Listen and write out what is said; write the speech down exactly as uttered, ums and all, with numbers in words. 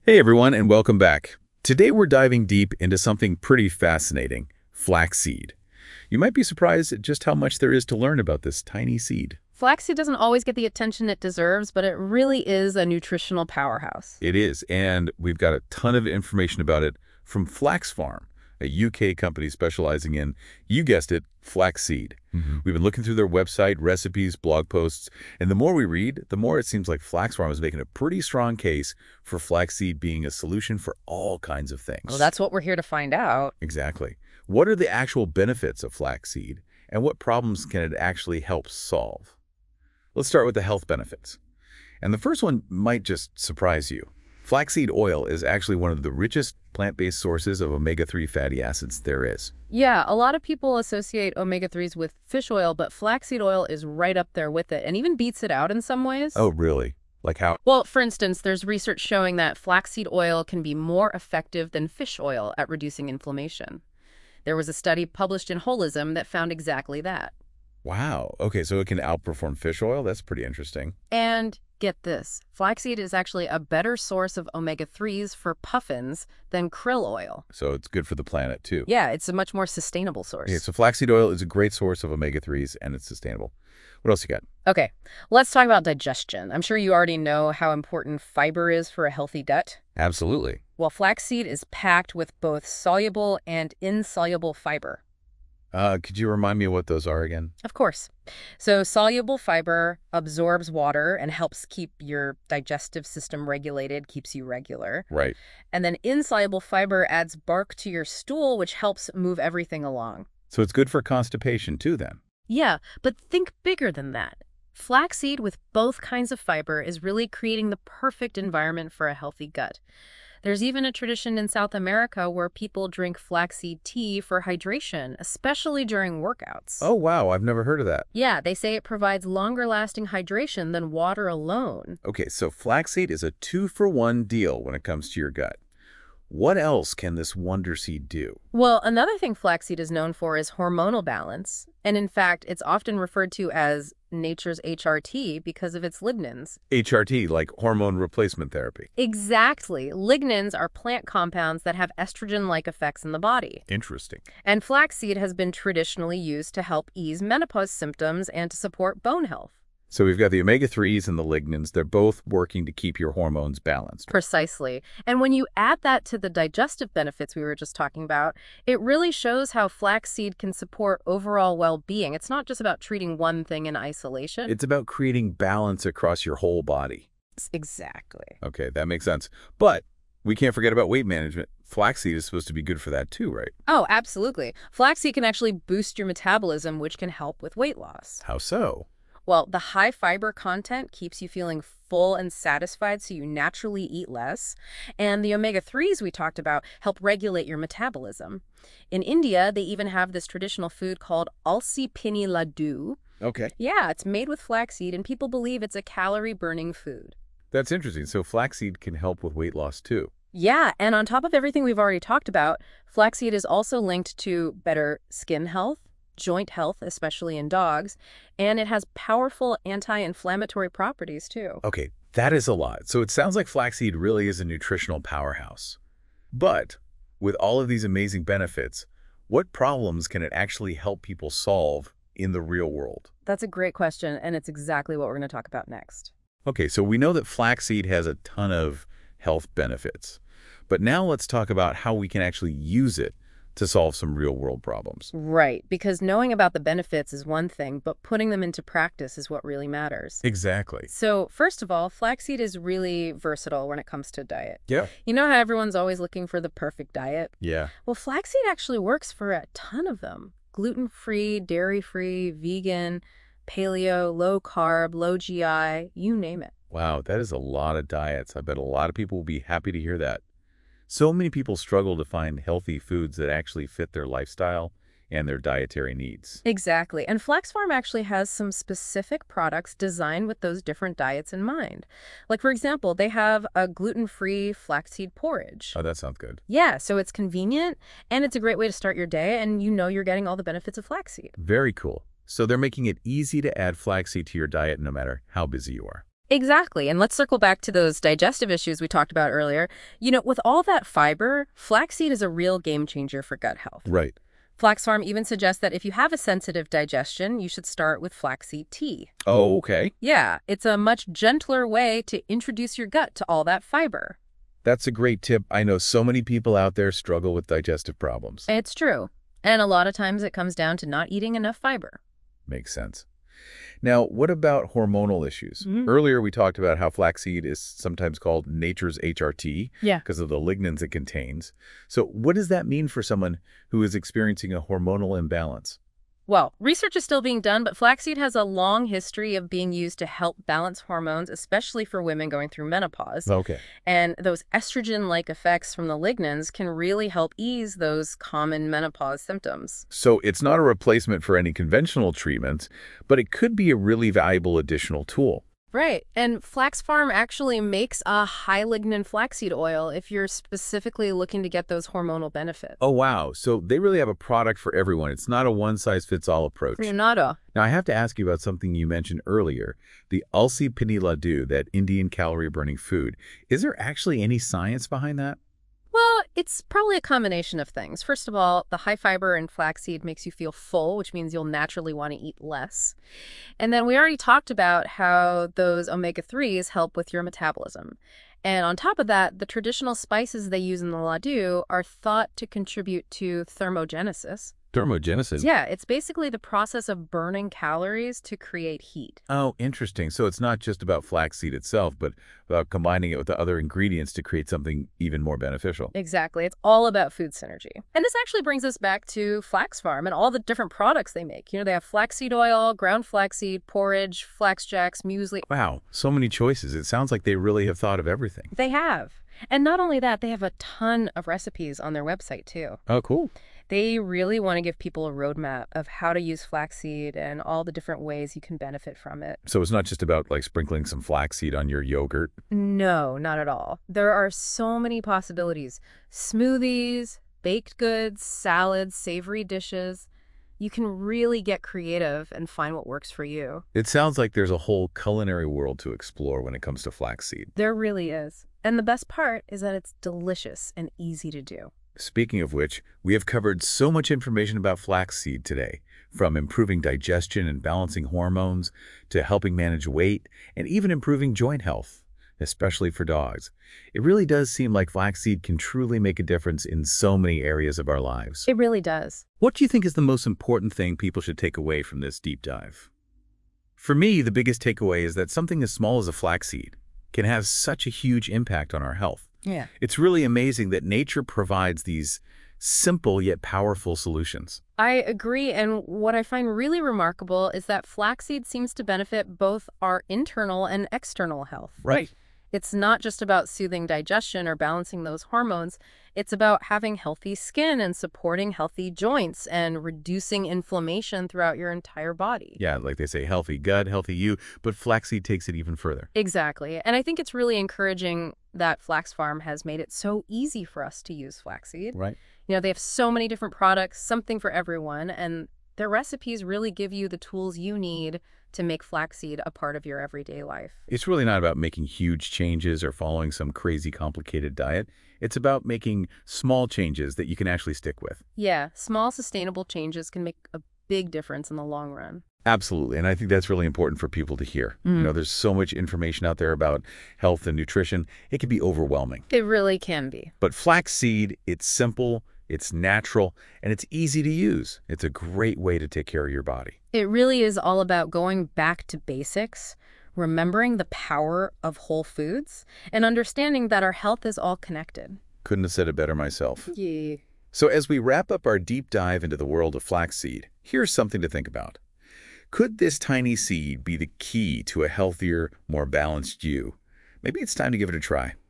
Hey everyone, and welcome back. Today we're diving deep into something pretty fascinating, flaxseed. You might be surprised at just how much there is to learn about this tiny seed. Flaxseed doesn't always get the attention it deserves, but it really is a nutritional powerhouse. It is, and we've got a ton of information about it from Flax Farm, a U K company specializing in, you guessed it, flaxseed. Mm-hmm. We've been looking through their website, recipes, blog posts, and the more we read, the more it seems like Flax Farm is making a pretty strong case for flaxseed being a solution for all kinds of things. Well, that's what we're here to find out. Exactly. What are the actual benefits of flaxseed, and what problems can it actually help solve? Let's start with the health benefits. And the first one might just surprise you. Flaxseed oil is actually one of the richest plant-based sources of omega three fatty acids there is. Yeah, a lot of people associate omega threes with fish oil, but flaxseed oil is right up there with it and even beats it out in some ways. Oh, really? Like how? Well, for instance, there's research showing that flaxseed oil can be more effective than fish oil at reducing inflammation. There was a study published in Holism that found exactly that. Wow. Okay, so it can outperform fish oil? That's pretty interesting. And get this, flaxseed is actually a better source of omega threes for puffins than krill oil. So it's good for the planet, too. Yeah, it's a much more sustainable source. Okay, so flaxseed oil is a great source of omega threes, and it's sustainable. What else you got? Okay, let's talk about digestion. I'm sure you already know how important fiber is for a healthy gut. Absolutely. Well, flaxseed is packed with both soluble and insoluble fiber. Uh, could you remind me what those are again? Of course. So soluble fiber absorbs water and helps keep your digestive system regulated, keeps you regular. Right. And then insoluble fiber adds bark to your stool, which helps move everything along. So it's good for constipation, too, then? Yeah, but think bigger than that. Flaxseed with both kinds of fiber is really creating the perfect environment for a healthy gut. There's even a tradition in South America where people drink flaxseed tea for hydration, especially during workouts. Oh, wow. I've never heard of that. Yeah, they say it provides longer-lasting hydration than water alone. Okay, so flaxseed is a two-for-one deal when it comes to your gut. What else can this wonder seed do? Well, another thing flaxseed is known for is hormonal balance. And in fact, it's often referred to as nature's H R T because of its lignans. H R T, like hormone replacement therapy. Exactly. Lignans are plant compounds that have estrogen-like effects in the body. Interesting. And flaxseed has been traditionally used to help ease menopause symptoms and to support bone health. So we've got the omega threes and the lignans. They're both working to keep your hormones balanced. Precisely. And when you add that to the digestive benefits we were just talking about, it really shows how flaxseed can support overall well-being. It's not just about treating one thing in isolation. It's about creating balance across your whole body. Exactly. Okay, that makes sense. But we can't forget about weight management. Flaxseed is supposed to be good for that too, right? Oh, absolutely. Flaxseed can actually boost your metabolism, which can help with weight loss. How so? Well, the high fiber content keeps you feeling full and satisfied, so you naturally eat less. And the omega threes we talked about help regulate your metabolism. In India, they even have this traditional food called Alsi Pinni Laddu. Okay. Yeah, it's made with flaxseed, and people believe it's a calorie-burning food. That's interesting. So flaxseed can help with weight loss too. Yeah, and on top of everything we've already talked about, flaxseed is also linked to better skin health, joint health, especially in dogs, and it has powerful anti-inflammatory properties too. Okay, that is a lot. So it sounds like flaxseed really is a nutritional powerhouse. But with all of these amazing benefits, what problems can it actually help people solve in the real world? That's a great question, and it's exactly what we're going to talk about next. Okay, so we know that flaxseed has a ton of health benefits. But now let's talk about how we can actually use it to solve some real-world problems. Right, because knowing about the benefits is one thing, but putting them into practice is what really matters. Exactly. So, first of all, flaxseed is really versatile when it comes to diet. Yeah. You know how everyone's always looking for the perfect diet? Yeah. Well, flaxseed actually works for a ton of them. Gluten-free, dairy-free, vegan, paleo, low-carb, low G I, you name it. Wow, that is a lot of diets. I bet a lot of people will be happy to hear that. So many people struggle to find healthy foods that actually fit their lifestyle and their dietary needs. Exactly. And Flax Farm actually has some specific products designed with those different diets in mind. Like, for example, they have a gluten-free flaxseed porridge. Oh, that sounds good. Yeah, so it's convenient, and it's a great way to start your day, and you know you're getting all the benefits of flaxseed. Very cool. So they're making it easy to add flaxseed to your diet no matter how busy you are. Exactly. And let's circle back to those digestive issues we talked about earlier. You know, with all that fiber, flaxseed is a real game changer for gut health. Right. Flax Farm even suggests that if you have a sensitive digestion, you should start with flaxseed tea. Oh, okay. Yeah, it's a much gentler way to introduce your gut to all that fiber. That's a great tip. I know so many people out there struggle with digestive problems. It's true. And a lot of times it comes down to not eating enough fiber. Makes sense. Now, what about hormonal issues? Mhm. Earlier, we talked about how flaxseed is sometimes called nature's H R T Yeah. because of the lignans it contains. So what does that mean for someone who is experiencing a hormonal imbalance? Well, research is still being done, but flaxseed has a long history of being used to help balance hormones, especially for women going through menopause. Okay. And those estrogen-like effects from the lignans can really help ease those common menopause symptoms. So it's not a replacement for any conventional treatments, but it could be a really valuable additional tool. Right. And Flax Farm actually makes a high lignin flaxseed oil if you're specifically looking to get those hormonal benefits. Oh, wow. So they really have a product for everyone. It's not a one-size-fits-all approach. Nada. Now, I have to ask you about something you mentioned earlier, the Ulsi Pini Laddu, that Indian calorie-burning food. Is there actually any science behind that? Well, it's probably a combination of things. First of all, the high fiber in flaxseed makes you feel full, which means you'll naturally want to eat less. And then we already talked about how those omega threes help with your metabolism. And on top of that, the traditional spices they use in the laddu are thought to contribute to thermogenesis. Thermogenesis? Yeah, it's basically the process of burning calories to create heat. Oh, interesting. So it's not just about flaxseed itself, but about combining it with the other ingredients to create something even more beneficial. Exactly. It's all about food synergy. And this actually brings us back to Flax Farm and all the different products they make. You know, they have flaxseed oil, ground flaxseed, porridge, flax jacks, muesli. Wow, so many choices. It sounds like they really have thought of everything. They have. And not only that, they have a ton of recipes on their website, too. Oh, cool. They really want to give people a roadmap of how to use flaxseed and all the different ways you can benefit from it. So it's not just about like sprinkling some flaxseed on your yogurt. No, not at all. There are so many possibilities. Smoothies, baked goods, salads, savory dishes. You can really get creative and find what works for you. It sounds like there's a whole culinary world to explore when it comes to flaxseed. There really is. And the best part is that it's delicious and easy to do. Speaking of which, we have covered so much information about flaxseed today, from improving digestion and balancing hormones to helping manage weight and even improving joint health, especially for dogs. It really does seem like flaxseed can truly make a difference in so many areas of our lives. It really does. What do you think is the most important thing people should take away from this deep dive? For me, the biggest takeaway is that something as small as a flaxseed can have such a huge impact on our health. Yeah. It's really amazing that nature provides these simple yet powerful solutions. I agree. And what I find really remarkable is that flaxseed seems to benefit both our internal and external health. Right. It's not just about soothing digestion or balancing those hormones. It's about having healthy skin and supporting healthy joints and reducing inflammation throughout your entire body. Yeah, like they say, healthy gut, healthy you, but flaxseed takes it even further. Exactly. And I think it's really encouraging that Flax Farm has made it so easy for us to use flaxseed. Right. You know, they have so many different products, something for everyone, and their recipes really give you the tools you need to make flaxseed a part of your everyday life. It's really not about making huge changes or following some crazy complicated diet. It's about making small changes that you can actually stick with. Yeah, small sustainable changes can make a big difference in the long run. Absolutely. And I think that's really important for people to hear. Mm. You know, there's so much information out there about health and nutrition. It can be overwhelming. It really can be. But flaxseed, it's simple, it's natural, and it's easy to use. It's a great way to take care of your body. It really is all about going back to basics, remembering the power of whole foods, and understanding that our health is all connected. Couldn't have said it better myself. Yeah. So as we wrap up our deep dive into the world of flaxseed, here's something to think about. Could this tiny seed be the key to a healthier, more balanced you? Maybe it's time to give it a try.